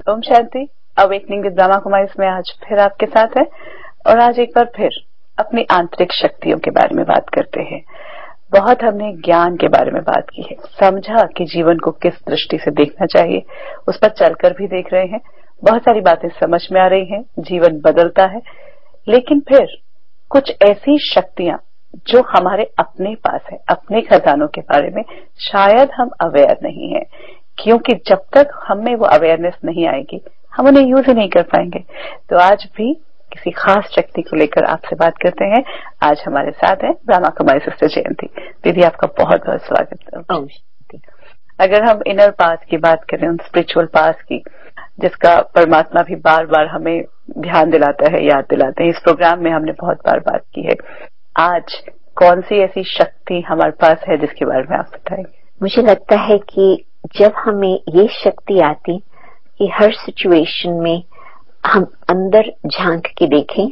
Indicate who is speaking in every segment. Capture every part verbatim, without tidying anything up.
Speaker 1: Om Shanti. Awakening with Brahma Kumari में आज फिर आपके साथ है और आज एक बार फिर अपनी आंतरिक शक्तियों के बारे में बात करते हैं। बहुत हमने ज्ञान के बारे में बात की है, समझा कि जीवन को किस दृष्टि से देखना चाहिए, उस पर चलकर भी देख रहे हैं। बहुत सारी बातें समझ में आ रही हैं, जीवन बदलता है। लेकिन फिर कुछ ऐसी शक्तियां जो हमारे अपने पास है, अपने खजानों के बारे में शायद हम अवेयर नहीं है, क्योंकि जब तक हमें वो अवेयरनेस नहीं आएगी हम उन्हें यूज ही नहीं कर पाएंगे। तो आज भी किसी खास शक्ति को लेकर आपसे बात करते हैं। आज हमारे साथ है ब्रह्मा कुमारी सिस्टर जयंती दीदी। आपका बहुत बहुत स्वागत है। अगर हम इनर पाथ की बात करें, उन स्पिरिचुअल पाथ की, जिसका परमात्मा भी बार बार हमें ध्यान दिलाता है, याद दिलाते हैं, इस प्रोग्राम में हमने बहुत बार बात की है। आज कौन सी ऐसी शक्ति हमारे पास है जिसके बारे में आप बताएंगे?
Speaker 2: मुझे लगता है कि जब हमें ये शक्ति आती कि हर सिचुएशन में हम अंदर झांक के देखें,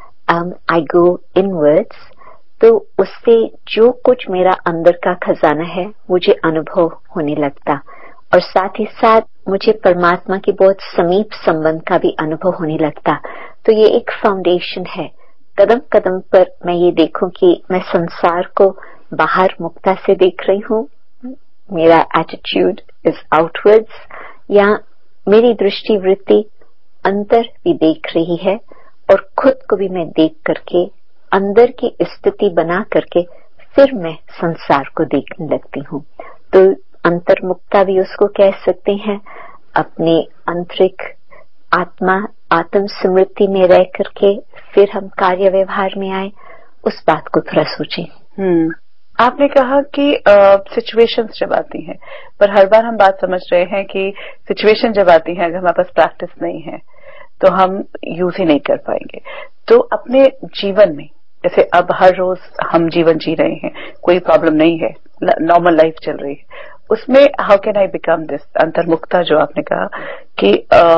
Speaker 2: आई गो इनवर्ड्स, तो उससे जो कुछ मेरा अंदर का खजाना है मुझे अनुभव होने लगता और साथ ही साथ मुझे परमात्मा के बहुत समीप संबंध का भी अनुभव होने लगता। तो ये एक फाउंडेशन है। कदम कदम पर मैं ये देखूं कि मैं संसार को बाहर मुक्ता से देख रही हूँ, मेरा एटीट्यूड इज आउटवर्ड्स, या मेरी दृष्टि वृत्ति अंदर भी देख रही है और खुद को भी मैं देख करके अंदर की स्थिति बना करके फिर मैं संसार को देखने लगती हूँ। तो अंतर्मुक्ता भी उसको कह सकते हैं। अपने आंतरिक आत्मा आत्म स्मृति में रह करके फिर हम कार्य व्यवहार में आए, उस बात को थोड़ा सोचें।
Speaker 1: हम्म आपने कहा कि सिचुएशंस जब आती हैं, पर हर बार हम बात समझ रहे हैं कि सिचुएशन जब आती है, अगर हमारे पास प्रैक्टिस नहीं है तो हम यूज ही नहीं कर पाएंगे। तो अपने जीवन में, जैसे अब हर रोज हम जीवन जी रहे हैं, कोई प्रॉब्लम नहीं है, नॉर्मल लाइफ चल रही है, उसमें how can I become this अंतर्मुक्ता, जो आपने कहा कि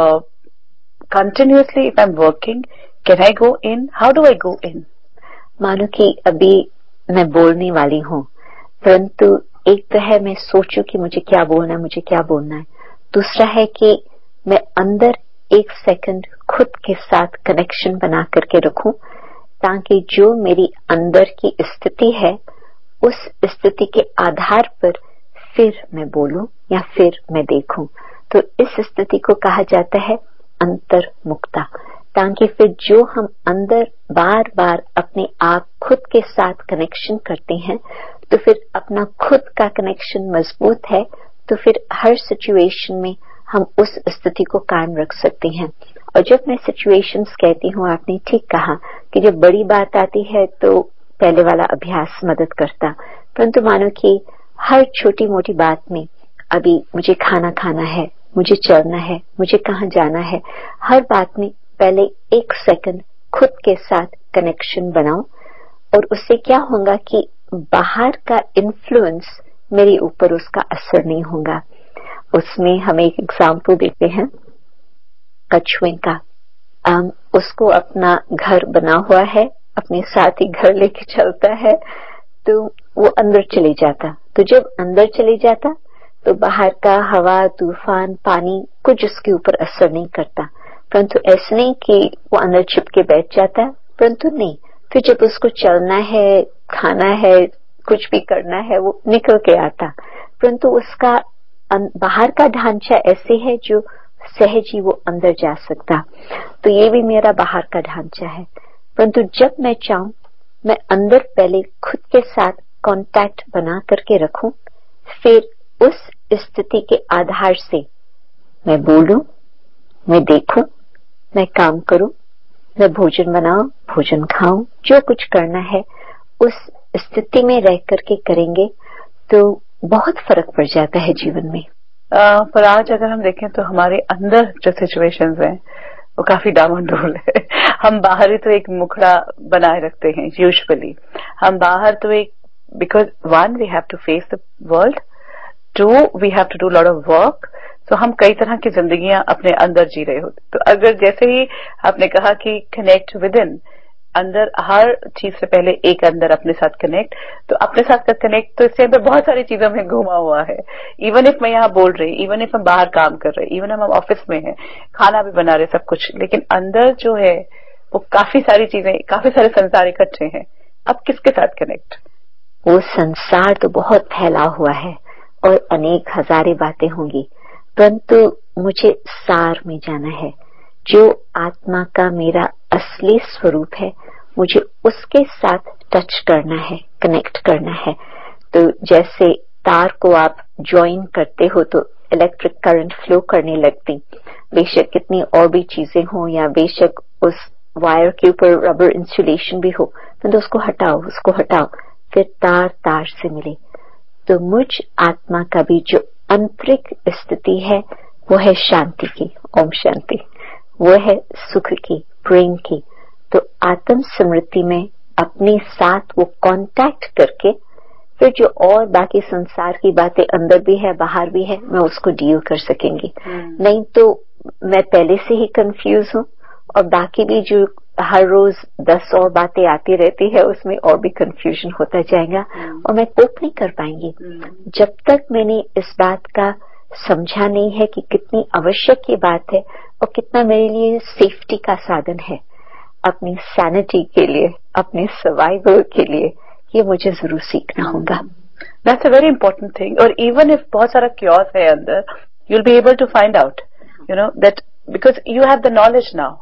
Speaker 1: continuously if I am working, can I go in, how do I go in?
Speaker 2: मानो कि अभी मैं बोलने वाली हूँ, परंतु एक तो है मैं सोचूं कि मुझे क्या बोलना है, मुझे क्या बोलना है। दूसरा है कि मैं अंदर एक सेकंड खुद के साथ कनेक्शन बना करके रखूं, ताकि जो मेरी अंदर की स्थिति है उस स्थिति के आधार पर फिर मैं बोलूं या फिर मैं देखूं। तो इस स्थिति को कहा जाता है अंतर्मुक्ता, ताकि फिर जो हम अंदर बार बार अपने आप खुद के साथ कनेक्शन करते हैं, तो फिर अपना खुद का कनेक्शन मजबूत है, तो फिर हर सिचुएशन में हम उस स्थिति को कायम रख सकते हैं। और जब मैं सिचुएशंस कहती हूँ, आपने ठीक कहा कि जब बड़ी बात आती है तो पहले वाला अभ्यास मदद करता, परंतु मानो कि हर छोटी मोटी बात में, अभी मुझे खाना खाना है, मुझे चलना है, मुझे कहाँ जाना है, हर बात में पहले एक सेकंड खुद के साथ कनेक्शन बनाओ, और उससे क्या होगा कि बाहर का इन्फ्लुएंस मेरे ऊपर उसका असर नहीं होगा। उसमें हम एक एग्जाम्पल देते हैं कछुए का। um, उसको अपना घर बना हुआ है, अपने साथ ही घर लेके चलता है, तो वो अंदर चले जाता। तो जब अंदर चले जाता तो बाहर का हवा, तूफान, पानी कुछ उसके ऊपर असर नहीं करता। परंतु ऐसा नहीं कि वो अंदर छिप के बैठ जाता, परंतु नहीं, फिर जब उसको चलना है, खाना है, कुछ भी करना है, वो निकल के आता। परंतु उसका बाहर का ढांचा ऐसे है जो सहज ही वो अंदर जा सकता। तो ये भी मेरा बाहर का ढांचा है। परंतु जब मैं चाहूं, मैं अंदर पहले खुद के साथ कांटेक्ट बना करके रखूं, फिर उस स्थिति के आधार से मैं बोलूं, मैं देखूं, मैं काम करूं, मैं भोजन बनाऊं, भोजन खाऊं, जो कुछ करना है उस स्थिति में रह करके करेंगे तो बहुत फर्क पड़ जाता है जीवन में।
Speaker 1: आ, पर आज अगर हम देखें तो हमारे अंदर जो सिचुएशंस हैं वो काफी डामाडोल है। हम बाहर ही तो एक मुखड़ा बनाए रखते हैं यूजुअली। हम बाहर तो एक, because one we have to face the world, two we have to do lot of work, तो हम कई तरह की जिंदगियां अपने अंदर जी रहे होते। तो अगर जैसे ही आपने कहा कि कनेक्ट विद इन, अंदर हर चीज से पहले एक अंदर अपने साथ कनेक्ट, तो अपने साथ का कनेक्ट तो इससे बहुत सारी चीजों में घुमा हुआ है। इवन इफ मैं यहाँ बोल रही, इवन इफ हम बाहर काम कर रहे, इवन हम ऑफिस में हैं, खाना भी बना रहे, सब कुछ, लेकिन अंदर जो है वो काफी सारी चीजें, काफी सारे संसार इकट्ठे हैं। अब किसके साथ कनेक्ट?
Speaker 2: वो संसार तो बहुत फैला हुआ है और अनेक हजारे बातें होंगी, परंतु मुझे सार में जाना है। जो आत्मा का मेरा असली स्वरूप है, मुझे उसके साथ टच करना है, कनेक्ट करना है। तो जैसे तार को आप ज्वाइन करते हो तो इलेक्ट्रिक करंट फ्लो करने लगती, बेशक कितनी और भी चीजें हो या बेशक उस वायर के ऊपर रबर इंसुलेशन भी हो, तो उसको हटाओ, उसको हटाओ, फिर तार तार से मिले। तो मुझ आत्मा का भी जो आंतरिक स्थिति है वो है शांति की, ओम शांति, वो है सुख की, प्रेम की। तो आत्म स्मृति में अपने साथ वो कांटेक्ट करके फिर जो और बाकी संसार की बातें अंदर भी है बाहर भी है, मैं उसको डील कर सकेंगी। hmm. नहीं तो मैं पहले से ही कंफ्यूज हूँ और बाकी भी जो हर रोज दस और बातें आती रहती है उसमें और भी कंफ्यूजन होता जाएगा hmm. और मैं कोप नहीं कर पाएंगी। hmm. जब तक मैंने इस बात का समझा नहीं है कि कितनी आवश्यक ये बात है और कितना मेरे लिए सेफ्टी का साधन है, अपनी सैनिटी के लिए, अपने सर्वाइवल के लिए, ये मुझे जरूर सीखना होगा।
Speaker 1: That's a very important thing. और इवन इफ बहुत सारा क्योस है अंदर, you will be able to find out, you know that, because you have the knowledge now.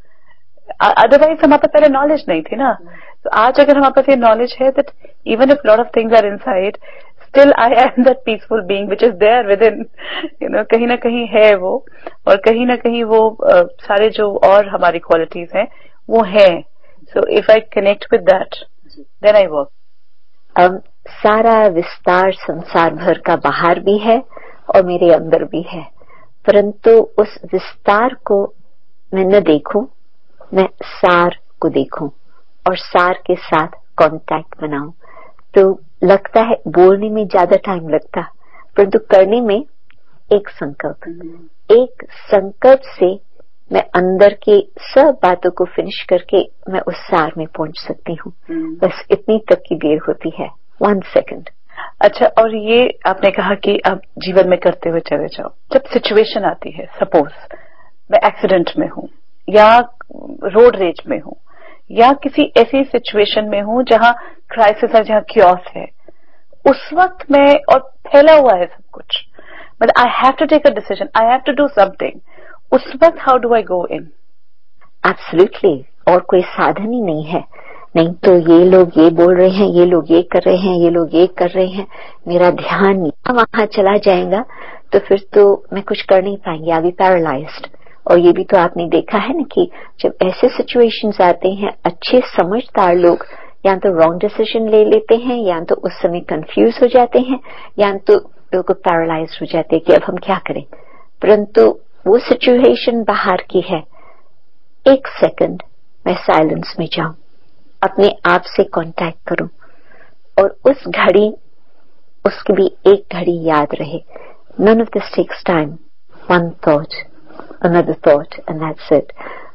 Speaker 1: Otherwise हमारे पास पहले नॉलेज नहीं थी ना। तो आज अगर हमारे पास ये नॉलेज है that even if lot of things are inside, still I am that peaceful being which is there within, you know, कहीं ना कहीं है वो, और कहीं ना कहीं वो uh, सारे जो और हमारी क्वालिटीज हैं वो है। So if I connect with that, then I work.
Speaker 2: अब सारा विस्तार संसार भर का बाहर भी है और मेरे अंदर भी है, परंतु उस विस्तार को मैं न देखूं, मैं सार को देखूं और सार के साथ कांटेक्ट बनाऊं। तो लगता है बोलने में ज्यादा टाइम लगता, परंतु करने में एक संकल्प, एक संकल्प से मैं अंदर के सब बातों को फिनिश करके मैं उस सार में पहुंच सकती हूँ। hmm. बस इतनी तक की देर होती है, वन सेकंड।
Speaker 1: अच्छा, और ये आपने कहा कि अब जीवन में करते हुए चले जाओ। जब सिचुएशन आती है, सपोज मैं एक्सीडेंट में हूँ या रोड रेज में हूँ या किसी ऐसी सिचुएशन में हूँ जहाँ क्राइसिस है, जहाँ क्योस है, उस वक्त मैं, और फैला हुआ है सब कुछ, but I have to take a decision, I have to do something, उस वक्त how do I go in?
Speaker 2: Absolutely, और कोई साधन ही नहीं है। नहीं तो ये लोग ये बोल रहे हैं, ये लोग ये कर रहे हैं, ये लोग ये कर रहे हैं, मेरा ध्यान वहां चला जाएगा तो फिर तो मैं कुछ कर नहीं पाएंगे, आई बी पैरालाइज्ड। और ये भी तो आपने देखा है ना कि जब ऐसे सिचुएशंस आते हैं, अच्छे समझदार लोग या तो रॉन्ग डिसीजन ले लेते हैं, या तो उस समय कंफ्यूज हो जाते हैं, या तो बिल्कुल पैरालाइज हो जाते हैं कि अब हम क्या करें। परंतु वो सिचुएशन बाहर की है, एक सेकंड मैं साइलेंस में जाऊं, अपने आप से कांटेक्ट करूं और उस घड़ी, उसकी भी एक घड़ी याद रहे। None of this takes time, one thought, another thought and that's it.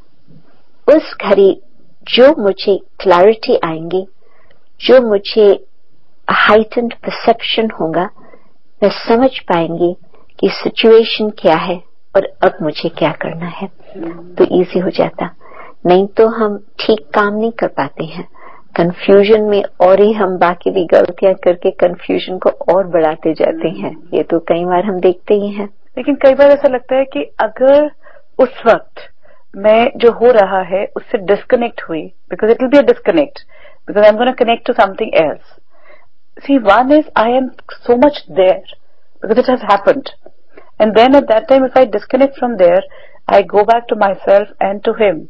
Speaker 2: उस घड़ी जो मुझे क्लैरिटी आएंगी, जो मुझे हाइटेंड परसेप्शन होगा, मैं समझ पाएंगी कि सिचुएशन क्या है और अब मुझे क्या करना है, तो इजी हो जाता। नहीं तो हम ठीक काम नहीं कर पाते हैं, कंफ्यूजन में और ही हम बाकी भी गलतियां करके कंफ्यूजन को और बढ़ाते जाते हैं। ये तो कई बार हम देखते ही हैं।
Speaker 1: लेकिन कई बार ऐसा लगता है कि अगर उस वक्त मैं जो हो रहा है उससे डिस्कनेक्ट हुई, because it will be a disconnect, because I am gonna connect to something else. See, one is I am so much there because it has happened, and then at that time if I disconnect from there, I go back to myself and to him.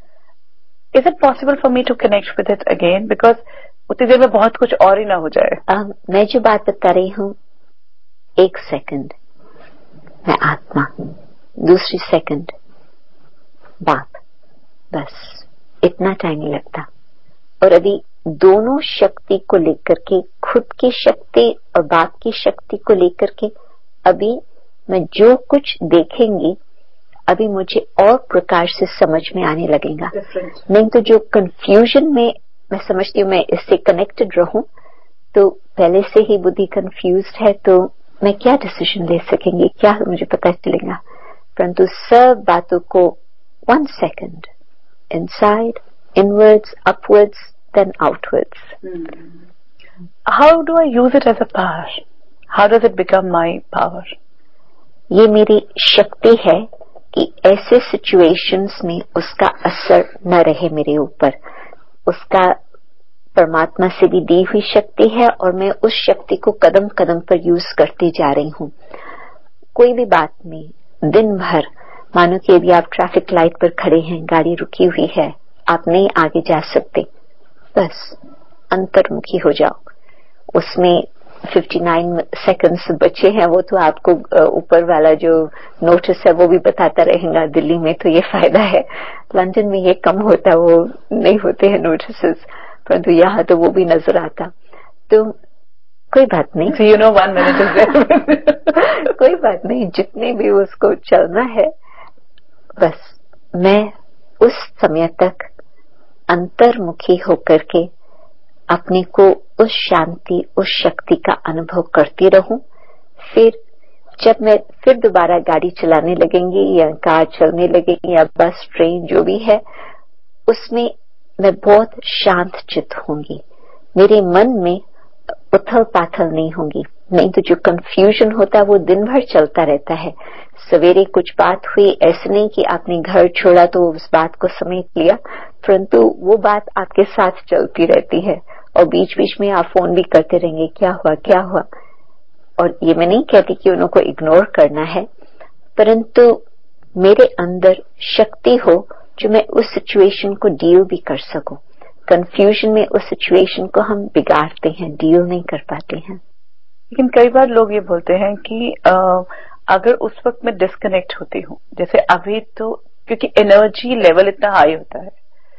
Speaker 1: Is it possible for me to connect with it again? Because उतनी देर में बहुत कुछ और ही ना हो जाए।
Speaker 2: um, मैं जो बात बता रही हूँ, एक सेकंड मैं आत्मा, दूसरी सेकंड बाप, बस इतना टाइम ही लगता। और अभी दोनों शक्ति को लेकर के, खुद की शक्ति और बाप की शक्ति को लेकर के, अभी मैं जो कुछ देखेंगी अभी मुझे और प्रकार से समझ में आने लगेगा। नहीं तो जो कंफ्यूजन में मैं समझती हूँ मैं इससे कनेक्टेड रहूं, तो पहले से ही बुद्धि कंफ्यूज्ड है, तो मैं क्या डिसीजन ले सकेंगी, क्या मुझे पता चलेगा। परंतु सब बातों को one second, inside, inwards, upwards, then outwards.
Speaker 1: How do I use it as a power? How does it become my power?
Speaker 2: ये मेरी शक्ति है कि ऐसे सिचुएशंस में उसका असर न रहे मेरे ऊपर। उसका परमात्मा से भी दी हुई शक्ति है और मैं उस शक्ति को कदम कदम पर यूज करती जा रही हूँ। कोई भी बात में दिन भर, मानो कि यदि आप ट्रैफिक लाइट पर खड़े हैं, गाड़ी रुकी हुई है, आप नहीं आगे जा सकते, बस अंतर्मुखी हो जाओ। उसमें उनसठ सेकंड्स बचे हैं, वो तो आपको ऊपर वाला जो नोटिस है वो भी बताता रहेगा। दिल्ली में तो ये फायदा है, लंदन में ये कम होता, वो नहीं होते हैं नोटिसेस, परंतु यहाँ तो वो भी नजर आता। तो कोई बात नहीं,
Speaker 1: so you know one minute is there.
Speaker 2: कोई बात नहीं, जितने भी उसको चलना है, बस मैं उस समय तक अंतर्मुखी होकर के अपने को उस शांति, उस शक्ति का अनुभव करती रहूं। फिर जब मैं फिर दोबारा गाड़ी चलाने लगेंगी या कार चलने लगेगी या बस, ट्रेन, जो भी है, उसमें मैं बहुत शांत चित्त होंगी। मेरे मन में उथल पाथल नहीं होंगी। नहीं तो जो कंफ्यूजन होता है वो दिन भर चलता रहता है। सवेरे कुछ बात हुई, ऐसे नहीं कि आपने घर छोड़ा तो उस बात को समेट लिया, परंतु वो बात आपके साथ चलती रहती है और बीच बीच में आप फोन भी करते रहेंगे, क्या हुआ क्या हुआ। और ये मैं नहीं कहती कि उनको इग्नोर करना है, परंतु मेरे अंदर शक्ति हो जो मैं उस सिचुएशन को डील भी कर सकूं। कंफ्यूजन में उस सिचुएशन को हम बिगाड़ते हैं, डील नहीं कर पाते हैं।
Speaker 1: लेकिन कई बार लोग ये बोलते हैं कि आ, अगर उस वक्त मैं डिस्कनेक्ट होती हूँ, जैसे अभी तो क्योंकि एनर्जी लेवल इतना हाई होता है,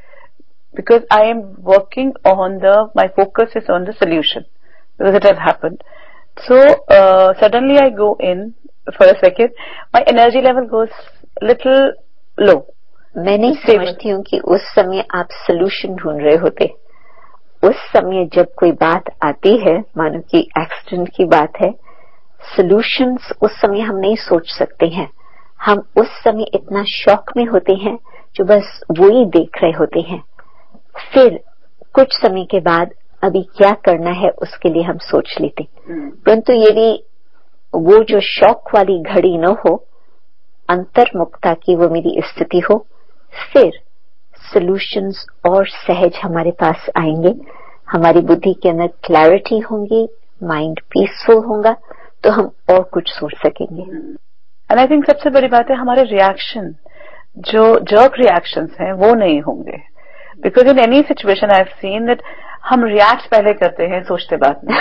Speaker 1: because I am working on the, my focus is on the solution, because it has happened. So suddenly I go in for a second, my energy level goes little low.
Speaker 2: मैं नहीं समझती हूँ कि उस समय आप सोल्यूशन ढूंढ रहे होते। उस समय जब कोई बात आती है, मानो कि एक्सीडेंट की बात है, सॉल्यूशंस उस समय हम नहीं सोच सकते हैं। हम उस समय इतना शॉक में होते हैं जो बस वो ही देख रहे होते हैं। फिर कुछ समय के बाद अभी क्या करना है उसके लिए हम सोच लेते। परंतु यदि वो जो शॉक वाली घड़ी न हो, अंतर्मुखता की वो मेरी स्थिति हो, फिर सॉल्यूशंस और सहज हमारे पास आएंगे। हमारी बुद्धि के अंदर क्लैरिटी होंगी, माइंड पीसफुल होगा, तो हम और कुछ सोच सकेंगे।
Speaker 1: एंड आई थिंक सबसे बड़ी बात है हमारे रिएक्शन, जो जर्क रिएक्शंस हैं वो नहीं होंगे। Because in any situation I have seen that हम रिएक्ट पहले करते हैं, सोचते बाद में।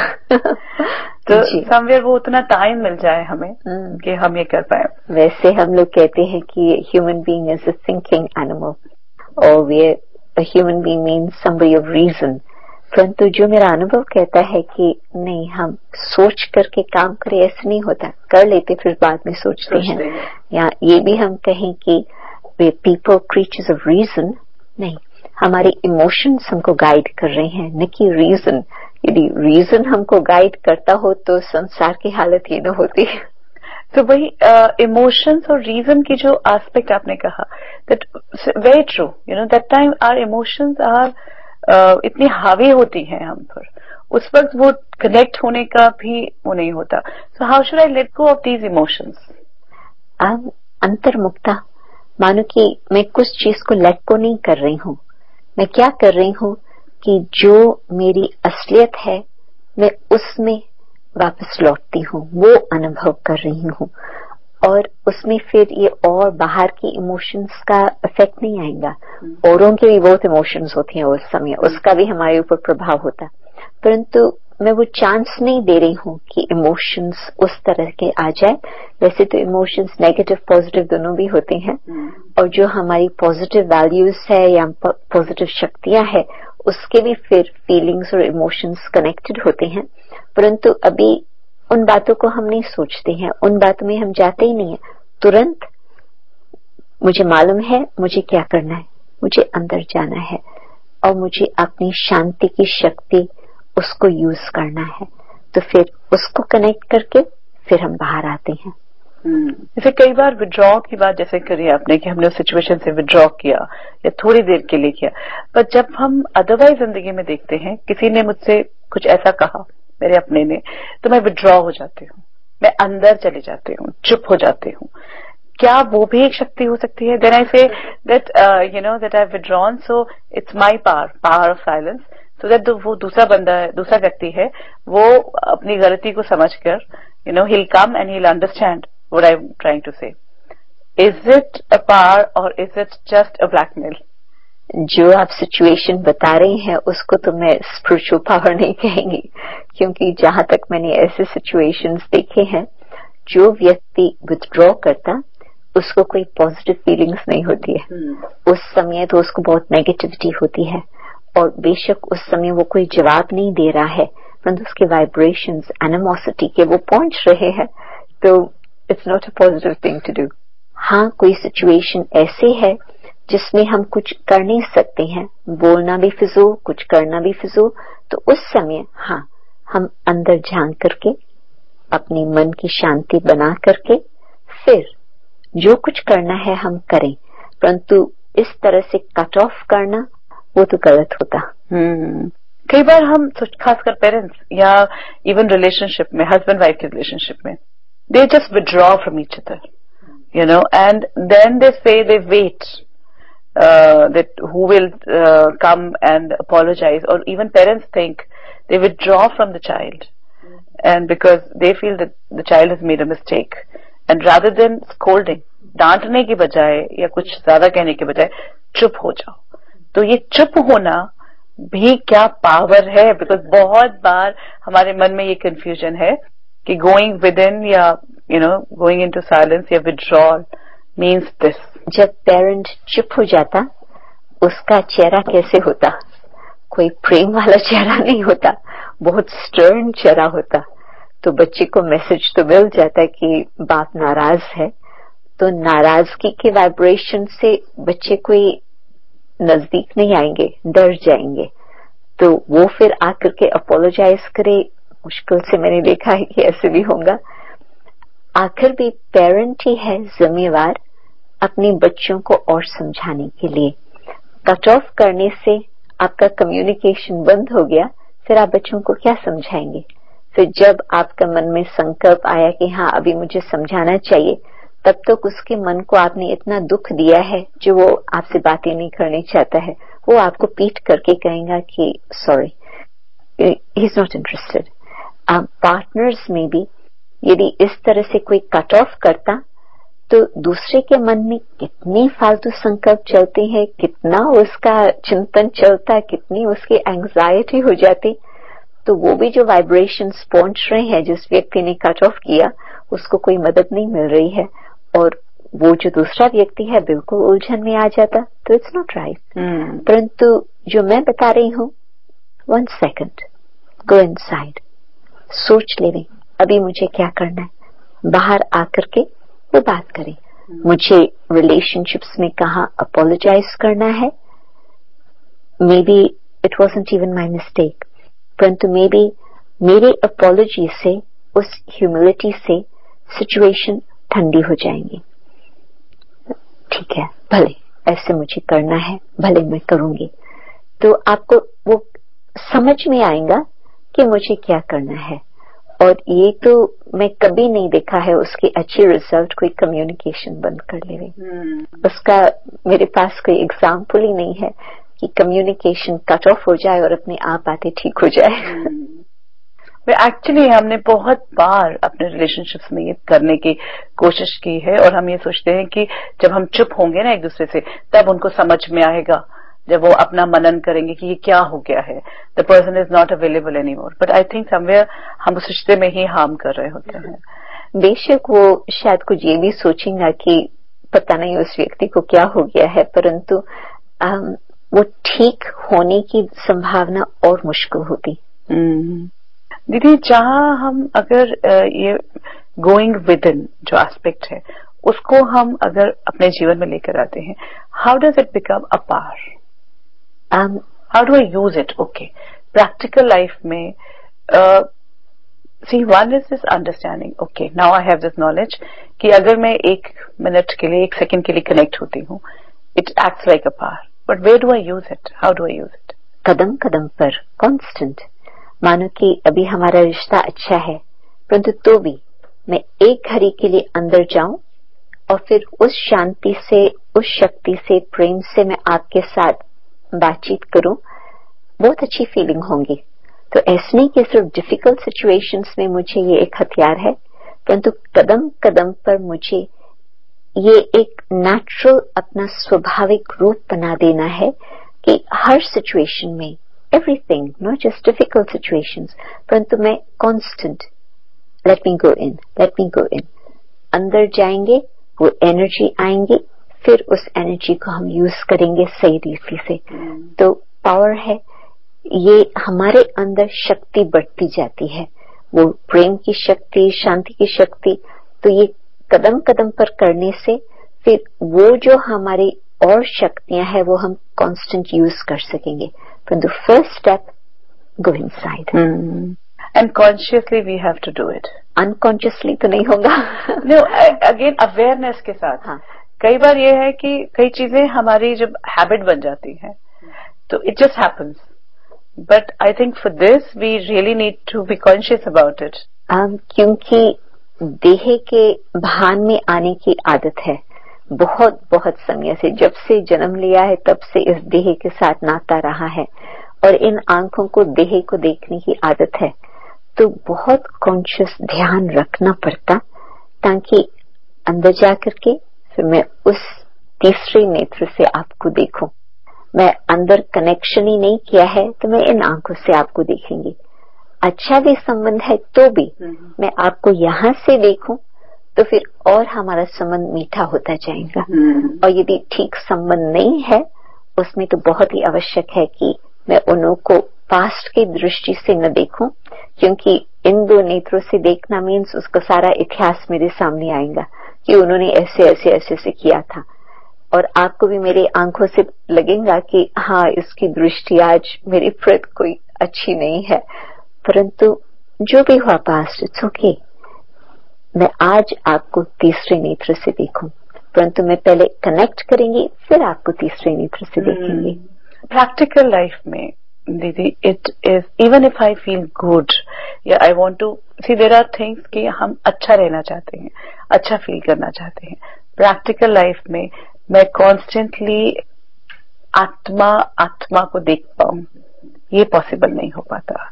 Speaker 1: तो समवेयर वो उतना टाइम मिल जाए हमें कि हम ये कर पाए।
Speaker 2: वैसे हम लोग कहते हैं कि human being is a thinking animal, और वे human being means somebody of reason. परंतु जो मेरा अनुभव कहता है कि नहीं, हम सोच करके काम करें, ऐसे नहीं होता। कर लेते फिर बाद में सोचते हैं। या ये भी हम कहें कि वे पीपल क्रीचर्स ऑफ रीजन, नहीं, हमारे इमोशंस हमको गाइड कर रहे हैं, न कि रीजन। यदि रीजन हमको गाइड करता हो तो संसार की हालत ये न होती।
Speaker 1: तो वही इमोशंस और रीजन की जो एस्पेक्ट आपने कहा, that very true, you know, that time our emotions are इतनी हावी होती हैं हम पर, उस वक्त वो कनेक्ट होने का भी वो नहीं होता। So how should I let go of these emotions?
Speaker 2: अब अंतर्मुखता, मानो कि मैं कुछ चीज को लेट को नहीं कर रही हूँ। मैं क्या कर रही हूँ कि जो मेरी असलियत है मैं उसमें वापस लौटती हूँ, वो अनुभव कर रही हूँ, और उसमें फिर ये और बाहर की इमोशंस का इफेक्ट नहीं आएगा। औरों के भी बहुत इमोशंस होती हैं उस समय, उसका भी हमारे ऊपर प्रभाव होता, परंतु मैं वो चांस नहीं दे रही हूँ कि इमोशंस उस तरह के आ जाए। वैसे तो इमोशंस नेगेटिव पॉजिटिव दोनों भी होते हैं, और जो हमारी पॉजिटिव वैल्यूज है या पॉजिटिव शक्तियां है उसके भी फिर फीलिंग्स और इमोशंस कनेक्टेड होते हैं। परंतु अभी उन बातों को हम नहीं सोचते हैं, उन बातों में हम जाते ही नहीं है। तुरंत मुझे मालूम है मुझे क्या करना है, मुझे अंदर जाना है और मुझे अपनी शांति की शक्ति उसको यूज करना है। तो फिर उसको कनेक्ट करके फिर हम बाहर आते हैं।
Speaker 1: जैसे कई बार विड्रॉ की बात जैसे करी आपने कि हमने उस सिचुएशन से विड्रॉ किया या थोड़ी देर के लिए किया, पर जब हम अदरवाइज जिंदगी में देखते हैं किसी ने मुझसे कुछ ऐसा कहा, मेरे अपने ने, तो मैं विड्रॉ हो जाती हूँ, मैं अंदर चले जाती हूँ, चुप हो जाती हूँ। क्या वो भी एक शक्ति हो सकती है? Then I say that you know that I withdrawn, so it's my power, power of silence, so that वो दूसरा बंदा है, दूसरा व्यक्ति है, वो अपनी गलती को समझकर you know he'll come and he'll understand what I'm trying to say. Is it a power or is it just a blackmail?
Speaker 2: जो आप सिचुएशन बता रही हैं उसको तो मैं स्पिरिचुअल पावर नहीं कहेंगी, क्योंकि जहां तक मैंने ऐसे सिचुएशंस देखे हैं, जो व्यक्ति विथड्रॉ करता उसको कोई पॉजिटिव फीलिंग्स नहीं होती है। hmm. उस समय तो उसको बहुत नेगेटिविटी होती है और बेशक उस समय वो कोई जवाब नहीं दे रहा है, परंतु उसके वाइब्रेशंस एनिमोसिटी के वो पहुंच रहे हैं, तो it's not a positive thing to do. हाँ, कोई सिचुएशन ऐसे है जिसमें हम कुछ कर नहीं सकते हैं, बोलना भी फिजूल, कुछ करना भी फिजूल, तो उस समय हाँ हम अंदर झांक करके अपनी मन की शांति बना करके फिर जो कुछ करना है हम करें, परंतु इस तरह से कट ऑफ करना वो तो गलत होता।
Speaker 1: हम्म कई बार हम खासकर पेरेंट्स या इवन रिलेशनशिप में, हस्बैंड वाइफ के रिलेशनशिप में, they just withdraw from each other, you know, and then they say they wait that who will come and apologize, or even parents think they withdraw from the child, and because they feel that the child has made a mistake, and rather than scolding, डांटने की बजाय या कुछ ज्यादा कहने के बजाय चुप हो जाओ। तो ये चुप होना भी क्या पावर है? बिकॉज बहुत बार हमारे मन में ये कंफ्यूजन है कि गोइंग विद इन या you know going into silence या विड्रॉल मीन्स दिस।
Speaker 2: जब पेरेंट चुप हो जाता उसका चेहरा कैसे होता? कोई प्रेम वाला चेहरा नहीं होता, बहुत स्टर्न चेहरा होता। तो बच्चे को मैसेज तो मिल जाता है कि बाप नाराज है, तो नाराजगी के वाइब्रेशन से बच्चे कोई नजदीक नहीं आएंगे, डर जाएंगे। तो वो फिर आकर के अपोलोजाइज करे, मुश्किल से मैंने देखा है कि ऐसे भी होगा। आखिर भी पेरेंट ही है जिम्मेवार अपने बच्चों को और समझाने के लिए। कट ऑफ करने से आपका कम्युनिकेशन बंद हो गया, फिर आप बच्चों को क्या समझाएंगे? फिर जब आपका मन में संकल्प आया कि हाँ अभी मुझे समझाना चाहिए, तब तक तो उसके मन को आपने इतना दुख दिया है जो वो आपसे बातें नहीं करनी चाहता है, वो आपको पीट करके कहेगा कि sorry, he is not interested. आप पार्टनर्स में भी यदि इस तरह से कोई कट ऑफ करता तो दूसरे के मन में कितनी फालतू संकल्प चलते हैं, कितना उसका चिंतन चलता, कितनी उसकी एंग्जाइटी हो जाती। तो वो भी जो वाइब्रेशंस पहुंच रहे हैं जिस व्यक्ति ने कट ऑफ किया, उसको कोई मदद नहीं मिल रही है और वो जो दूसरा व्यक्ति है बिल्कुल उलझन में आ जाता। तो इट्स नॉट राइट। परंतु जो मैं बता रही हूँ, वन सेकंड, गो इनसाइड, सोच ले अभी मुझे क्या करना है, बाहर आकर के वो बात करें। hmm. मुझे रिलेशनशिप्स में कहाँ अपोलोजाइज करना है, maybe it wasn't even my mistake, परंतु मे बी मेरे अपोलॉजी से, उस ह्यूमिलिटी से सिचुएशन ठंडी हो जाएंगी। ठीक है, भले ऐसे मुझे करना है, भले मैं करूंगी। तो आपको वो समझ में आएगा कि मुझे क्या करना है। और ये तो मैं कभी नहीं देखा है उसके अच्छे रिजल्ट कोई कम्युनिकेशन बंद कर ले रही। hmm. उसका मेरे पास कोई एग्जाम्पल ही नहीं है कि कम्युनिकेशन कट ऑफ हो जाए और अपने आप बातें ठीक हो जाए।
Speaker 1: Actually hmm. हमने बहुत बार अपने रिलेशनशिप्स में ये करने की कोशिश की है और हम ये सोचते हैं कि जब हम चुप होंगे ना एक दूसरे से, तब उनको समझ में आएगा, जब वो अपना मनन करेंगे कि ये क्या हो गया है, the person is not available any more. But I think somewhere हम उस रिश्ते में ही हार्म कर रहे होते हैं।
Speaker 2: बेशक वो शायद कुछ ये भी सोचेंगे कि पता नहीं उस व्यक्ति को क्या हो गया है, परंतु वो ठीक होने की संभावना और मुश्किल होती।
Speaker 1: दीदी, जहां हम अगर ये गोइंग विद इन जो एस्पेक्ट है उसको हम अगर अपने जीवन में लेकर आते हैं, how does it become a power? How do I use it? Okay, practical life में see one is this understanding, okay now I have this knowledge कि अगर मैं एक मिनट के लिए, एक सेकंड के लिए कनेक्ट होती हूँ, it acts like a power, but where do I use it? How do I use it?
Speaker 2: कदम कदम पर कांस्टेंट। मानो कि अभी हमारा रिश्ता अच्छा है, परंतु तो भी मैं एक घड़ी के लिए अंदर जाऊं और फिर उस शांति से, उस शक्ति से, प्रेम से मैं आपके साथ बातचीत करूं, बहुत अच्छी फीलिंग होंगी। तो ऐसे नहीं कि सिर्फ डिफिकल्ट सिचुएशंस में मुझे ये एक हथियार है, परंतु कदम कदम पर मुझे ये एक नेचुरल, अपना स्वाभाविक रूप बना देना है कि हर सिचुएशन में, everything, not just difficult situations, परंतु मैं constant, let me go in, let me go in, अंदर जाएंगे, वो एनर्जी आएंगी, फिर उस एनर्जी को हम यूज करेंगे सही रीति से। तो पावर है ये, हमारे अंदर शक्ति बढ़ती जाती है, वो प्रेम की शक्ति, शांति की शक्ति। तो ये कदम कदम पर करने से फिर वो जो हमारी और शक्तियां हैं वो हम कांस्टेंट यूज कर सकेंगे। परंतु first step, go inside.
Speaker 1: And consciously we have to do it,
Speaker 2: unconsciously तो नहीं होगा।
Speaker 1: नो, अगेन अवेयरनेस के साथ। हाँ. कई बार ये है कि कई चीजें हमारी जब हैबिट बन जाती है तो it just happens, but I think for this we really need to be conscious about it.
Speaker 2: क्योंकि देह के भान में आने की आदत है बहुत बहुत समय से, जब से जन्म लिया है तब से इस देह के साथ नाता रहा है, और इन आंखों को देह को देखने की आदत है। तो बहुत कॉन्शियस ध्यान रखना पड़ता, ताकि अंदर जाकर के फिर मैं उस तीसरे नेत्र से आपको देखूं। मैं अंदर कनेक्शन ही नहीं किया है तो मैं इन आंखों से आपको देखेंगी। अच्छा भी संबंध है तो भी मैं आपको यहां से देखूं तो फिर और हमारा संबंध मीठा होता जाएगा। और यदि ठीक संबंध नहीं है उसमें तो बहुत ही आवश्यक है कि मैं उन्हों को पास्ट की दृष्टि से न देखूं, क्योंकि इन दो नेत्रों से देखना मीन्स उसका सारा इतिहास मेरे सामने आएगा कि उन्होंने ऐसे ऐसे ऐसे से किया था, और आपको भी मेरी आंखों से लगेगा कि हाँ, इसकी दृष्टि आज मेरी प्रति कोई अच्छी नहीं है। परंतु जो भी हुआ पास्ट, इट्स ओके, मैं आज आपको तीसरे नेत्र से देखूं, परंतु मैं पहले कनेक्ट करेंगी फिर आपको तीसरे नेत्र से देखेंगे।
Speaker 1: प्रैक्टिकल लाइफ में दीदी, it is even if I feel good या I want to see, there are things कि हम अच्छा रहना चाहते हैं, अच्छा फील करना चाहते हैं। प्रैक्टिकल लाइफ में मैं कॉन्स्टेंटली आत्मा आत्मा को देख पाऊं, ये पॉसिबल नहीं हो पाता।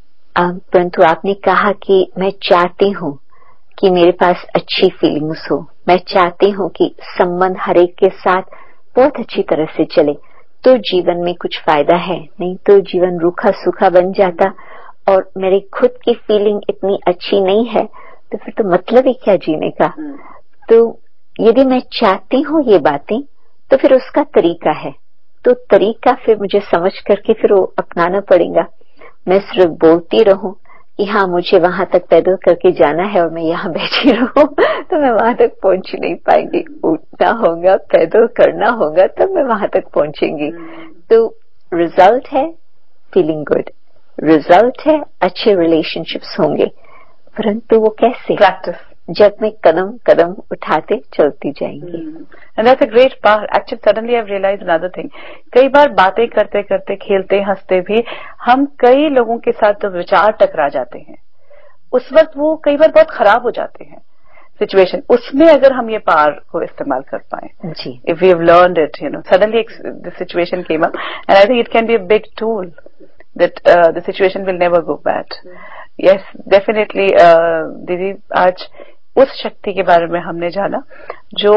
Speaker 2: परंतु आपने कहा कि मैं चाहती हूँ कि मेरे पास अच्छी फीलिंग्स हो, मैं चाहती हूँ कि संबंध हर एक के साथ बहुत अच्छी तरह से चले, तो जीवन में कुछ फायदा है, नहीं तो जीवन रूखा सूखा बन जाता। और मेरी खुद की फीलिंग इतनी अच्छी नहीं है तो फिर तो मतलब ही क्या जीने का। तो यदि मैं चाहती हूँ ये बातें तो फिर उसका तरीका है, तो तरीका फिर मुझे समझ करके फिर वो अपनाना पड़ेगा। मैं सिर्फ बोलती रहूं कि हाँ मुझे वहां तक पैदल करके जाना है और मैं यहाँ बैठी रहूं तो मैं वहां तक पहुंच ही नहीं पाएंगी। उठना होगा, पैदल करना होगा, तब मैं वहां तक पहुंचेंगी। तो रिजल्ट है फीलिंग गुड, रिजल्ट है अच्छे रिलेशनशिप्स होंगे, परंतु वो कैसे?
Speaker 1: प्रैक्टिस,
Speaker 2: जब मैं कदम कदम उठाते चलती जाएंगी।
Speaker 1: And that's a great power. Actually suddenly I have realized another thing, कई बार बातें करते करते, खेलते हंसते भी हम कई लोगों के साथ तो विचार टकरा जाते हैं, उस वक्त वो कई बार बहुत खराब हो जाते हैं सिचुएशन। उसमें अगर हम ये पावर को इस्तेमाल कर पाए, if we have learned it, you know, suddenly the situation came up and I think it can be a big tool that uh, the situation will never go bad. Yes, definitely. uh, दीदी, आज उस शक्ति के बारे में हमने जाना जो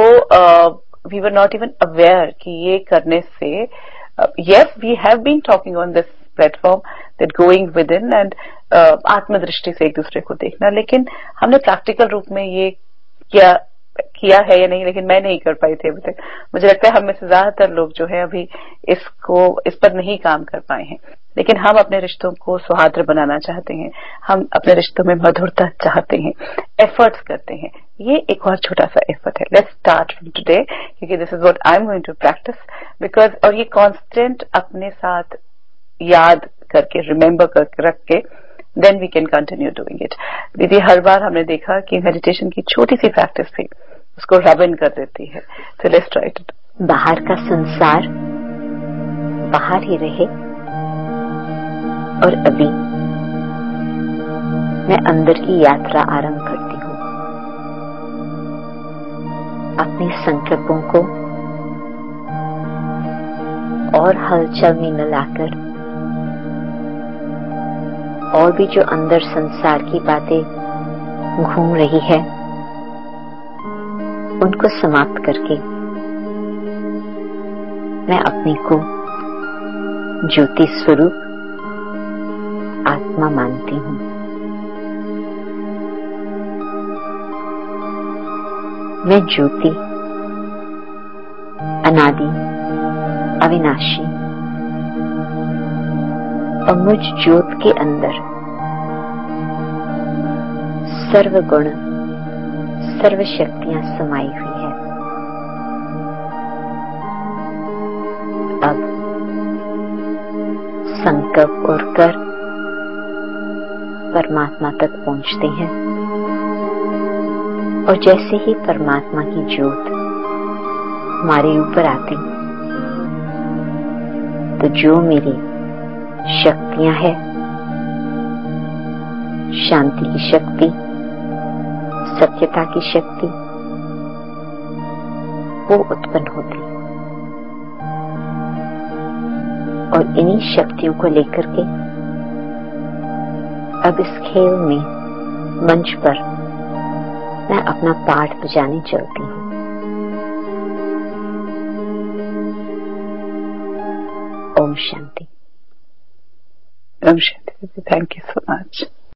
Speaker 1: we were not even aware कि ये करने से, yes, we have been talking on this platform that going within and आत्मदृष्टि से एक दूसरे को देखना, लेकिन हमने प्रैक्टिकल रूप में ये क्या किया है या नहीं, लेकिन मैं नहीं कर पाई थी अभी तक। मुझे लगता है हम में से ज्यादातर लोग जो है अभी इसको इस पर नहीं काम कर पाए हैं, लेकिन हम अपने रिश्तों को सौहार्द बनाना चाहते हैं, हम अपने रिश्तों में मधुरता चाहते हैं, एफर्ट्स करते हैं। ये एक और छोटा सा एफर्ट है। लेट्स स्टार्ट फ्रॉम टुडे, क्योंकि this is what I am going to practice because, और ये कांस्टेंट अपने साथ याद करके, रिमेम्बर करके रख के, then we can continue doing it. दीदी, हर बार हमने देखा कि मेडिटेशन की छोटी सी प्रैक्टिस भी उसको रब इन कर देती है। So let's try it.
Speaker 2: बाहर का संसार बाहर ही रहे और अभी मैं अंदर की यात्रा आरंभ करती हूँ। अपने संकल्पों को और हलचल में न लाकर, और भी जो अंदर संसार की बातें घूम रही है उनको समाप्त करके मैं अपने को ज्योति स्वरूप आत्मा मानती हूँ। मैं ज्योति, अनादि, अविनाशी, और मुझ ज्योत के अंदर सर्व गुण, सर्व शक्तियां समाई हुई है। अब संकल्प और कर परमात्मा तक पहुंचते हैं, और जैसे ही परमात्मा की ज्योत हमारे ऊपर आती, तो जो मेरी शक्तियां हैं, शांति की शक्ति, सत्यता की शक्ति, वो उत्पन्न होती, और इन्हीं शक्तियों को लेकर के अब इस खेल में, मंच पर मैं अपना पाठ बजाने चलती हूँ। Om Shanti.
Speaker 1: Om Shanti. Thank you so much.